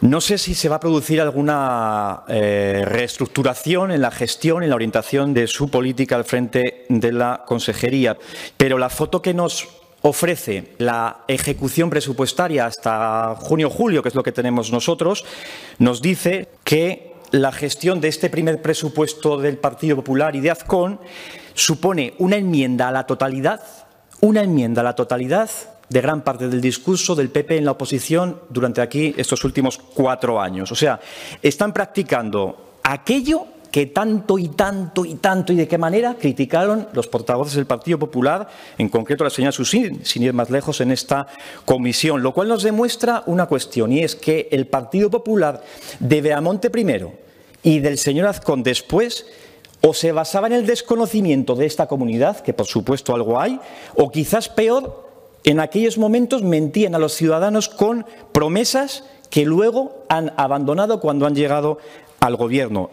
No sé si se va a producir alguna reestructuración en la gestión, en la orientación de su política al frente de la consejería, pero la foto que nos ofrece la ejecución presupuestaria hasta junio-julio, que es lo que tenemos nosotros, nos dice que la gestión de este primer presupuesto del Partido Popular y de Azcón supone una enmienda a la totalidad de gran parte del discurso del PP en la oposición durante aquí estos últimos 4 años. O sea, están practicando aquello que tanto y de qué manera criticaron los portavoces del Partido Popular, en concreto la señora Susín, sin ir más lejos, en esta comisión, lo cual nos demuestra una cuestión, y es que el Partido Popular de Beamonte primero y del señor Azcón después o se basaba en el desconocimiento de esta comunidad, que por supuesto algo hay, o quizás peor, en aquellos momentos mentían a los ciudadanos con promesas que luego han abandonado cuando han llegado al Gobierno.